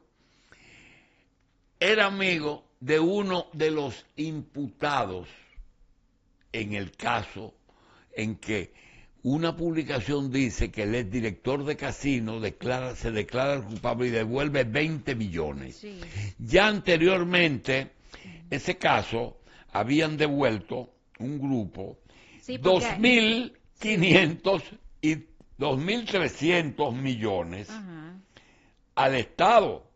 era amigo de uno de los imputados en el caso en que una publicación dice que el exdirector de casino se declara culpable y devuelve 20 millones. Sí. Ya anteriormente, ese caso, habían devuelto un grupo 2.500 y 2.300 millones al Estado.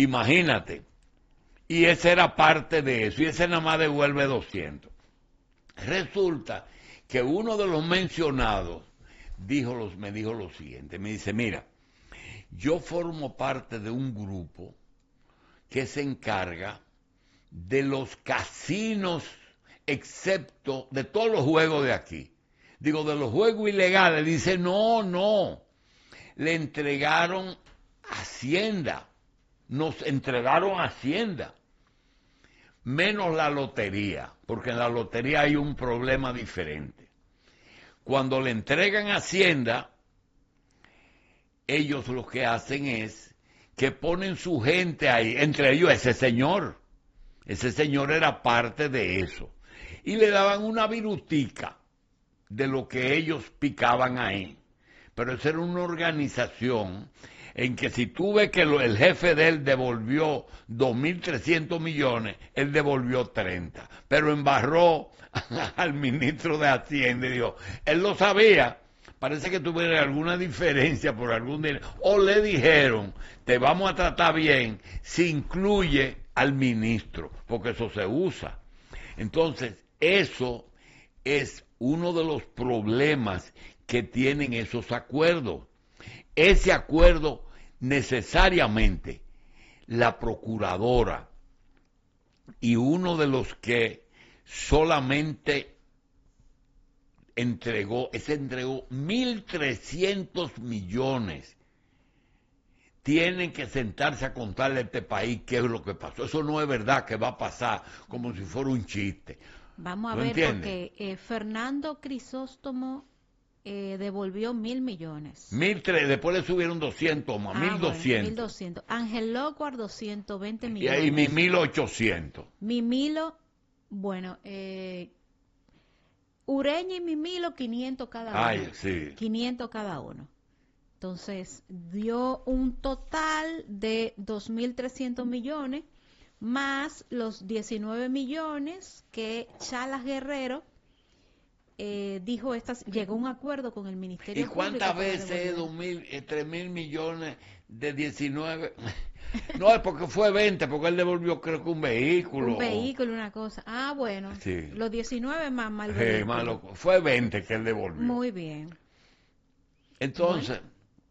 Imagínate. Y ese era parte de eso, y ese nada más devuelve 200. Resulta que uno de los mencionados me dijo lo siguiente, me dice, mira, yo formo parte de un grupo que se encarga de los casinos, excepto de todos los juegos de aquí. Digo, de los juegos ilegales. Dice, no, le entregaron Hacienda, nos entregaron Hacienda, menos la lotería, porque en la lotería hay un problema diferente. Cuando le entregan Hacienda, ellos lo que hacen es que ponen su gente ahí, entre ellos ese señor era parte de eso, y le daban una virutica de lo que ellos picaban ahí, pero esa era una organización en que si tú ves que el jefe de él devolvió 2.300 millones, él devolvió 30, pero embarró al ministro de Hacienda y dijo, él lo sabía, parece que tuviera alguna diferencia por algún dinero, o le dijeron, te vamos a tratar bien si incluye al ministro, porque eso se usa. Entonces, eso es uno de los problemas que tienen esos acuerdos. Ese acuerdo necesariamente la procuradora y uno de los que solamente entregó 1.300 millones. Tienen que sentarse a contarle a este país qué es lo que pasó. Eso no es verdad que va a pasar como si fuera un chiste. Vamos a ver, entiendes? Porque Fernando Crisóstomo devolvió 1.000 millones. 1.300, después le subieron 200 más, 1.200. 1.200. Ángel Locuar, 220 millones. Y Mimilo 800. Mimilo, bueno, Ureña y Mimilo 500 cada uno. Ay, sí. 500 cada uno. Entonces, dio un total de 2.300 millones, más los 19 millones que Chalas Guerrero dijo, llegó a un acuerdo con el Ministerio Público. ¿Y cuántas veces 3.000 millones de 19? No, es porque fue 20, porque él devolvió creo que un vehículo. Un vehículo, una cosa. Ah, bueno. Sí. Los 19 más el vehículo. Fue 20 que él devolvió. Muy bien. Entonces,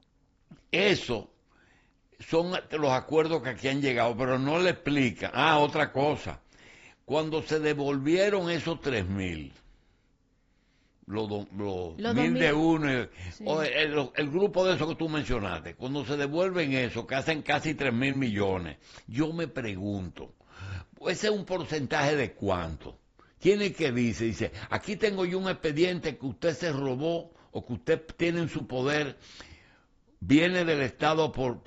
eso son los acuerdos que aquí han llegado, pero no le explican. Otra cosa. Cuando se devolvieron esos 3.000, los 1.000 de uno, sí. el grupo de eso que tú mencionaste, cuando se devuelven eso, que hacen casi 3.000 millones, yo me pregunto, ¿ese es un porcentaje de cuánto? ¿Quién es que dice? Dice, aquí tengo yo un expediente que usted se robó o que usted tiene en su poder, viene del Estado por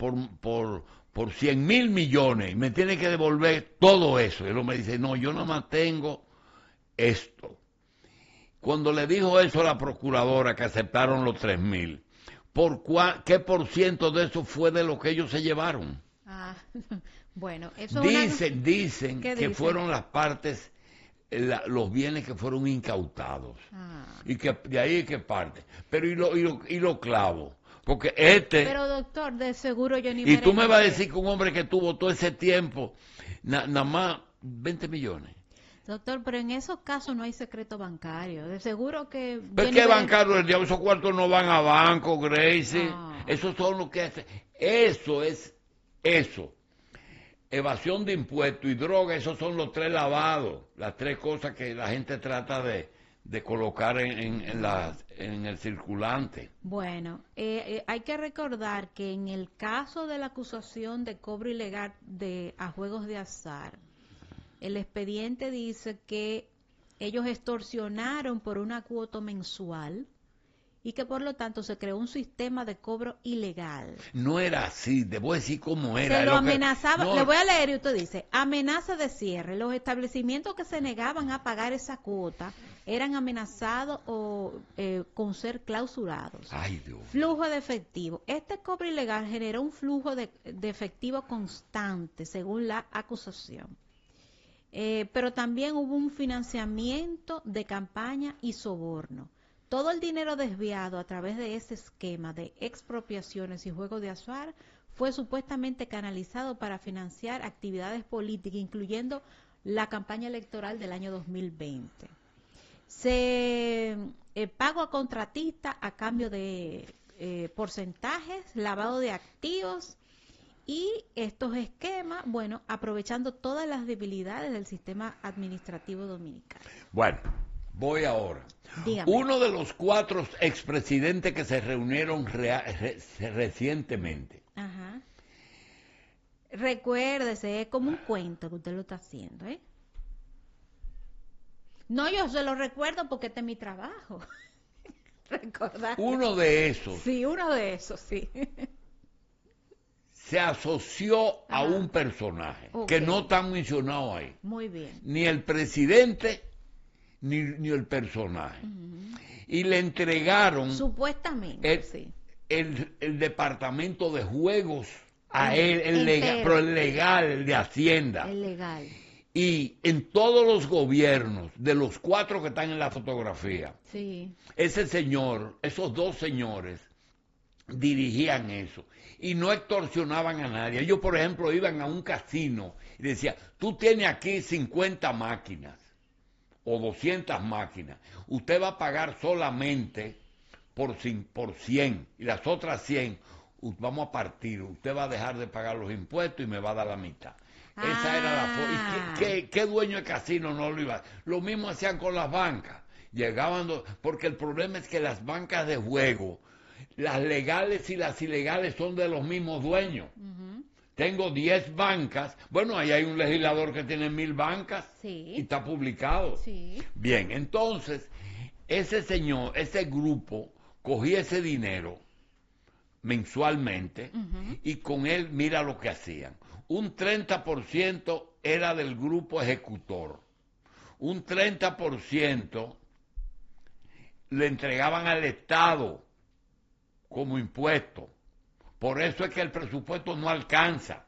100.000 millones y me tiene que devolver todo eso. Y él me dice, no, yo nada más tengo esto. Cuando le dijo eso a la procuradora que aceptaron los 3.000, ¿qué por ciento de eso fue de lo que ellos se llevaron? Bueno, eso dicen que fueron las partes, los bienes que fueron incautados. Y que de ahí que parte. Pero y lo clavo. Porque Pero doctor, de seguro yo ni... Y tú me vas a decir que un hombre que tuvo todo ese tiempo, nada más 20 millones. Doctor, pero en esos casos no hay secreto bancario. De seguro que... ¿Pero qué bancario? El diablo, esos cuartos no van a banco, Gracie. Esos son los que hacen. Eso es eso. Evasión de impuestos y droga, esos son los 3 lavados. Las 3 cosas que la gente trata de colocar en el circulante. Bueno, hay que recordar que en el caso de la acusación de cobro ilegal a juegos de azar, el expediente dice que ellos extorsionaron por una cuota mensual y que por lo tanto se creó un sistema de cobro ilegal. No era así, debo decir cómo era. Se lo amenazaba, le voy a leer y usted dice, amenaza de cierre. Los establecimientos que se negaban a pagar esa cuota eran amenazados con ser clausurados. Ay, Dios. Flujo de efectivo. Este cobro ilegal generó un flujo de efectivo constante, según la acusación. Pero también hubo un financiamiento de campaña y soborno. Todo el dinero desviado a través de ese esquema de expropiaciones y juegos de azar fue supuestamente canalizado para financiar actividades políticas, incluyendo la campaña electoral del año 2020. pago a contratistas a cambio de porcentajes, lavado de activos y estos esquemas, bueno, aprovechando todas las debilidades del sistema administrativo dominicano. Bueno, voy ahora. Dígame. Uno de los 4 expresidentes que se reunieron recientemente. Ajá. Recuérdese, es como un cuento que usted lo está haciendo, ¿eh? No, yo se lo recuerdo porque este es mi trabajo. Recordar. Uno de esos. Sí, uno de esos, sí. Se asoció a un personaje que no está mencionado ahí. Muy bien. Ni el presidente ni el personaje. Y le entregaron supuestamente el departamento de juegos a él, pero el legal, el de Hacienda. El legal. Y en todos los gobiernos, de los 4 que están en la fotografía, ese señor, esos 2 señores, dirigían eso. Y no extorsionaban a nadie. Ellos, por ejemplo, iban a un casino y decían, tú tienes aquí 50 máquinas o 200 máquinas. Usted va a pagar solamente por 100 y las otras 100 vamos a partir. Usted va a dejar de pagar los impuestos y me va a dar la mitad. Esa era la forma. ¿Y qué dueño de casino no lo iba a hacer? Lo mismo hacían con las bancas. Llegaban, porque el problema es que las bancas de juego, las legales y las ilegales, son de los mismos dueños. Tengo 10 bancas. Bueno, ahí hay un legislador que tiene 1000 bancas y está publicado. Bien, entonces, ese señor, ese grupo, cogía ese dinero mensualmente y con él, mira lo que hacían. Un 30% era del grupo ejecutor. Un 30% le entregaban al Estado como impuesto. Por eso es que el presupuesto no alcanza.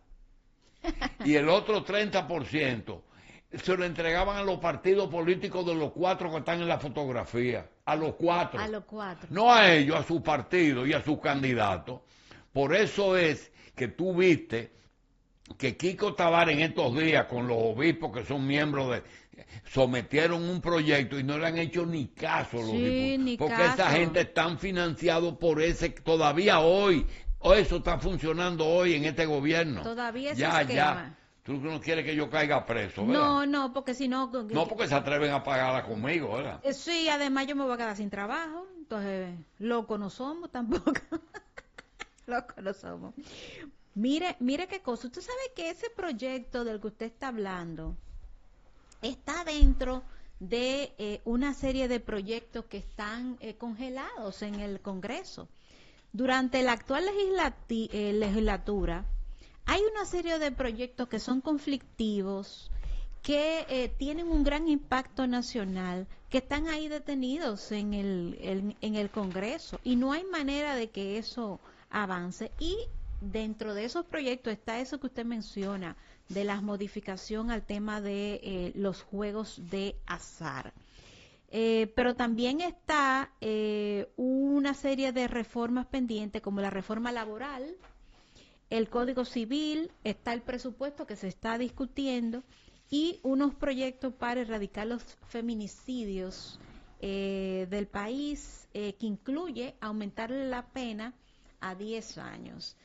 Y el otro 30% se lo entregaban a los partidos políticos de los 4 que están en la fotografía. A los 4. A los 4. No a ellos, a su partido y a sus candidatos. Por eso es que tú viste que Kiko Tavares en estos días, con los obispos que son miembros de... sometieron un proyecto y no le han hecho ni caso los diputados. Porque esa gente están financiados por ese... Todavía hoy, eso está funcionando hoy en este gobierno. Todavía ese esquema. Tú no quieres que yo caiga preso, ¿verdad? No, porque si no... No, porque se atreven a pagarla conmigo, ¿verdad? Sí, además yo me voy a quedar sin trabajo. Entonces, locos no somos tampoco. Locos no somos. Mire qué cosa. Usted sabe que ese proyecto del que usted está hablando está dentro de una serie de proyectos que están congelados en el Congreso. Durante la actual legislatura hay una serie de proyectos que son conflictivos, que tienen un gran impacto nacional, que están ahí detenidos en el Congreso y no hay manera de que eso avance. Y dentro de esos proyectos está eso que usted menciona, de la modificación al tema de los juegos de azar. Pero también está una serie de reformas pendientes, como la reforma laboral, el Código Civil, está el presupuesto que se está discutiendo y unos proyectos para erradicar los feminicidios del país, que incluye aumentarle la pena a 10 años.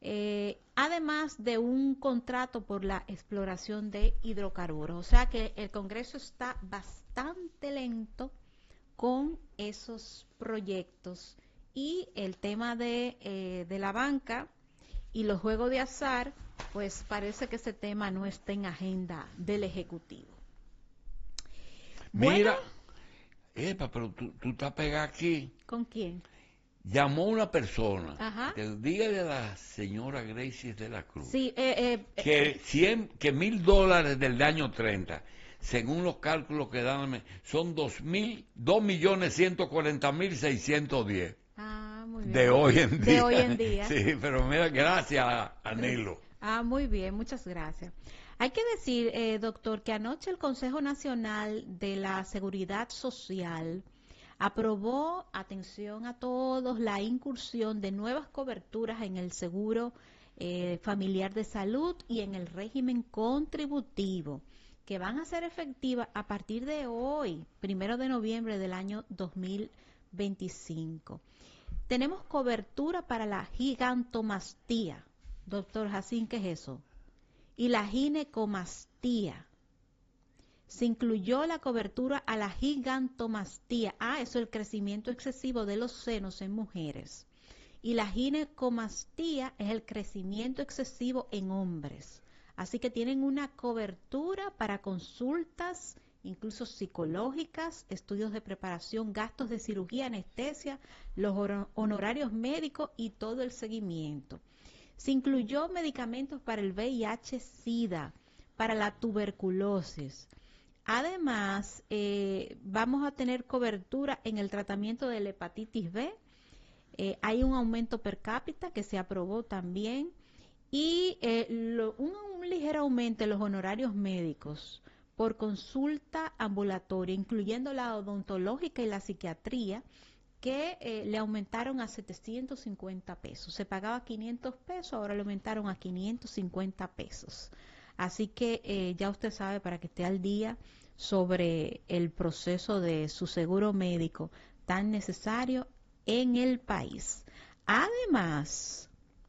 Además de un contrato por la exploración de hidrocarburos. O sea que el Congreso está bastante lento con esos proyectos y el tema de la banca y los juegos de azar, pues parece que ese tema no está en agenda del Ejecutivo. Mira, pero tú estás pegada aquí. ¿Con quién? Llamó una persona, dígale a la señora Gracie de la Cruz, que $1,000 del año 30, según los cálculos que dan, son 2.140.610 de hoy en día. De hoy en día. Sí, pero mira, gracias a Nilo. Muy bien, muchas gracias. Hay que decir, doctor, que anoche el Consejo Nacional de la Seguridad Social aprobó, atención a todos, la incursión de nuevas coberturas en el seguro familiar de salud y en el régimen contributivo. que van a ser efectivas a partir de hoy, 1 de noviembre del año 2025. Tenemos cobertura para la gigantomastía. Doctor Jacín, ¿qué es eso? Y la ginecomastía. Se incluyó la cobertura a la gigantomastía. Eso es el crecimiento excesivo de los senos en mujeres. Y la ginecomastía es el crecimiento excesivo en hombres. Así que tienen una cobertura para consultas, incluso psicológicas, estudios de preparación, gastos de cirugía, anestesia, los honorarios médicos y todo el seguimiento. Se incluyó medicamentos para el VIH-Sida, para la tuberculosis. Además, vamos a tener cobertura en el tratamiento de la hepatitis B. Hay un aumento per cápita que se aprobó también. Y un ligero aumento en los honorarios médicos por consulta ambulatoria, incluyendo la odontológica y la psiquiatría, que le aumentaron a 750 pesos. Se pagaba 500 pesos, ahora le aumentaron a 550 pesos. Así que ya usted sabe, para que esté al día sobre el proceso de su seguro médico tan necesario en el país. Además,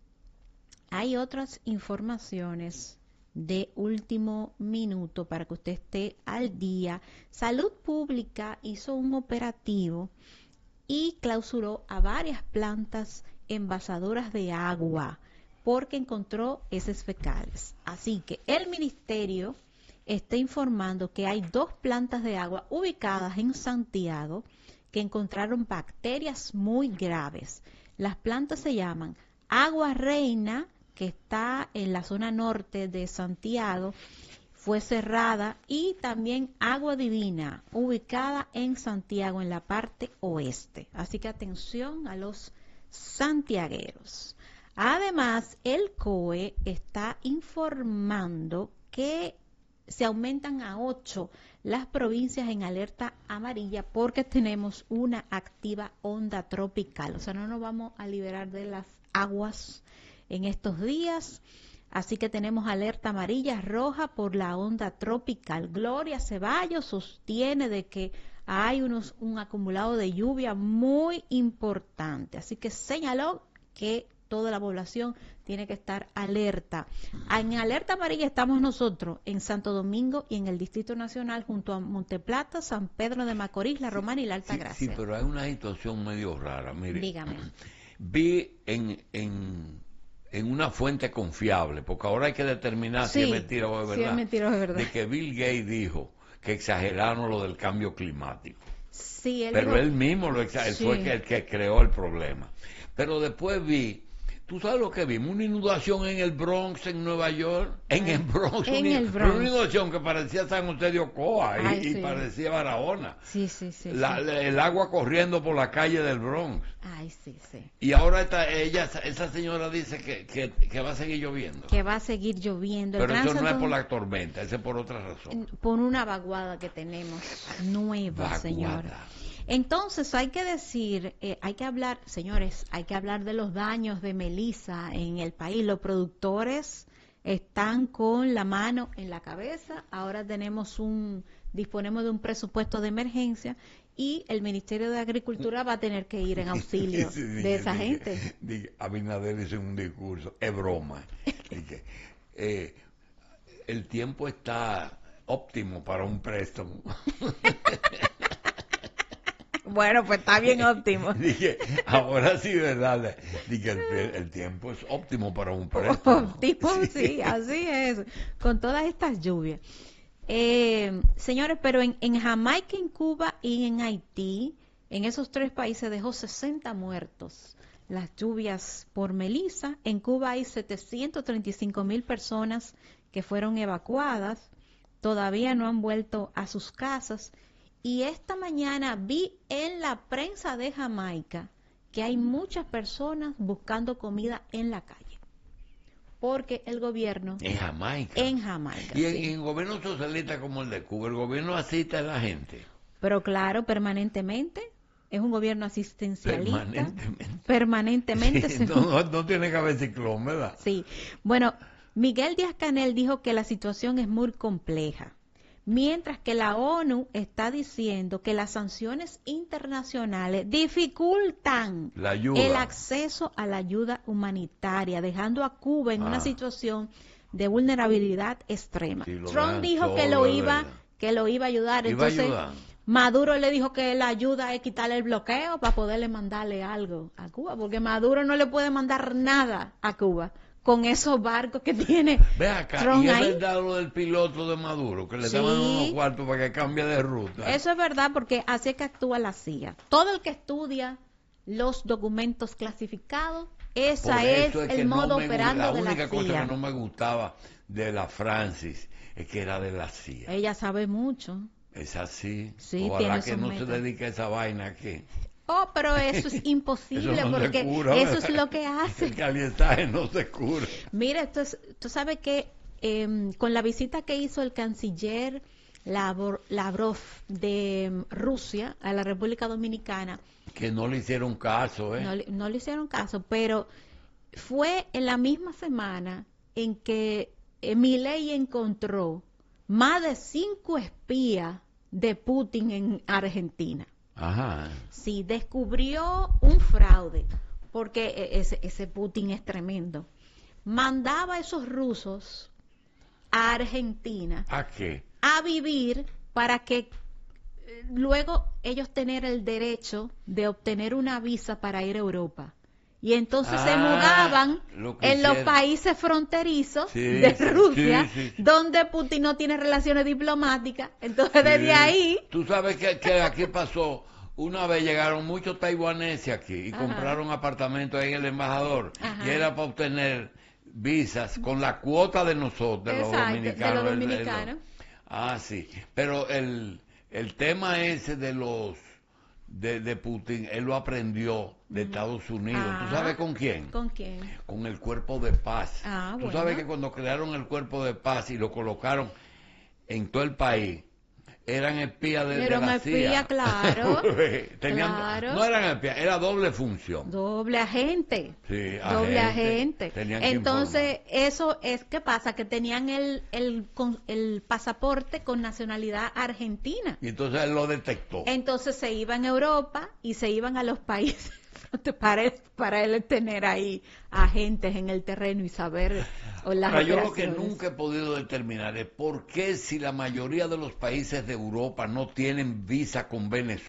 hay otras informaciones de último minuto para que usted esté al día. Salud Pública hizo un operativo y clausuró a varias plantas envasadoras de agua porque encontró heces fecales. Así que el ministerio está informando que hay 2 plantas de agua ubicadas en Santiago que encontraron bacterias muy graves. Las plantas se llaman Agua Reina, que está en la zona norte de Santiago, fue cerrada, y también Agua Divina, ubicada en Santiago, en la parte oeste. Así que atención a los santiagueros. Además, el COE está informando que se aumentan a 8 las provincias en alerta amarilla porque tenemos una activa onda tropical. O sea, no nos vamos a liberar de las aguas en estos días, así que tenemos alerta amarilla, roja por la onda tropical. Gloria Ceballos sostiene de que hay un acumulado de lluvia muy importante, así que señaló que toda la población tiene que estar alerta. En alerta amarilla estamos nosotros en Santo Domingo y en el Distrito Nacional, junto a Monteplata, San Pedro de Macorís, La Romana y la Altagracia. Sí, pero hay una situación medio rara. Mire, dígame. Vi en una fuente confiable, porque ahora hay que determinar si es mentira o es verdad, si es mentira o es verdad, de que Bill Gates dijo que exageraron lo del cambio climático. Sí, pero él mismo lo exageró, sí. Fue el que creó el problema. Pero después vi, ¿tú sabes lo que vimos? Una inundación en el Bronx, en Nueva York, en el Bronx, una inundación que parecía San José de Ocoa y parecía Barahona. Sí. El agua corriendo por la calle del Bronx. Sí. Y ahora esa señora dice que va a seguir lloviendo. Que va a seguir lloviendo. Pero eso no es por la tormenta, eso es por otra razón. Por una vaguada que tenemos nueva, señora. Entonces hay que decir, hay que hablar, señores, hay que hablar de los daños de Melissa en el país. Los productores están con la mano en la cabeza. Ahora disponemos de un presupuesto de emergencia y el Ministerio de Agricultura va a tener que ir en auxilio de esa gente. Abinader hizo un discurso, es broma. El tiempo está óptimo para un préstamo. Bueno, pues está bien óptimo. Dije, ahora sí, ¿verdad? Dije, el tiempo es óptimo para un préstamo. Óptimo, sí, así es. Con todas estas lluvias. Señores, pero en Jamaica, en Cuba y en Haití, en esos 3 países dejó 60 muertos las lluvias por Melissa. En Cuba hay 735,000 personas que fueron evacuadas. Todavía no han vuelto a sus casas. Y esta mañana vi en la prensa de Jamaica que hay muchas personas buscando comida en la calle. Porque el gobierno... En Jamaica. En Jamaica, y en gobierno socialista como el de Cuba, el gobierno asiste a la gente. Pero claro, permanentemente. Es un gobierno asistencialista. Permanentemente. Sí, no tiene que haber ciclón, ¿verdad? Sí. Bueno, Miguel Díaz-Canel dijo que la situación es muy compleja, mientras que la ONU está diciendo que las sanciones internacionales dificultan el acceso a la ayuda humanitaria, dejando a Cuba en una situación de vulnerabilidad extrema. Trump dijo que lo iba a ayudar, entonces Maduro le dijo que la ayuda es quitarle el bloqueo para poderle mandarle algo a Cuba, porque Maduro no le puede mandar nada a Cuba con esos barcos que tiene. Ve acá, Trump y es ahí. verdad lo del piloto de Maduro, que le daban unos cuartos para que cambie de ruta. Eso es verdad, porque así es que actúa la CIA. Todo el que estudia los documentos clasificados, esa es el modo operando de la CIA. La única cosa que no me gustaba de la Francis es que era de la CIA. Ella sabe mucho. Es así. Sí, ojalá tiene que no se dedique a esa vaina aquí. Oh, pero eso es imposible eso no porque se cura, eso es lo que hace. El calientaje no se cura. Mira, tú sabes que con la visita que hizo el canciller Lavrov de Rusia a la República Dominicana, que no le hicieron caso, no le hicieron caso, pero fue en la misma semana en que Milei encontró más de 5 espías de Putin en Argentina. Ajá. Sí, descubrió un fraude, porque ese Putin es tremendo. Mandaba a esos rusos a Argentina. ¿A qué? A vivir para que luego ellos tener el derecho de obtener una visa para ir a Europa. Y entonces se mudaban en los países fronterizos de Rusia, donde Putin no tiene relaciones diplomáticas. Entonces desde ahí... Tú sabes que aquí pasó, una vez llegaron muchos taiwaneses aquí y compraron apartamentos ahí en el embajador. Y era para obtener visas con la cuota de nosotros, de los dominicanos. De los dominicanos. Sí. Pero el tema ese de los... De Putin, él lo aprendió de Estados Unidos. ¿Tú sabes con quién? ¿Con quién? Con el Cuerpo de Paz. Tú bueno. sabes que cuando crearon el Cuerpo de Paz y lo colocaron en todo el país, eran espías de la CIA. Claro. Claro. No eran espías, era doble función. Doble agente. Sí, doble agente. Entonces, informar. eso es, ¿qué pasa? Que tenían el pasaporte con nacionalidad argentina. Y entonces él lo detectó. Entonces se iban a Europa y se iban a los países para él tener ahí agentes en el terreno y saber las operaciones. Yo lo que nunca he podido determinar es por qué, si la mayoría de los países de Europa no tienen visa con Venezuela,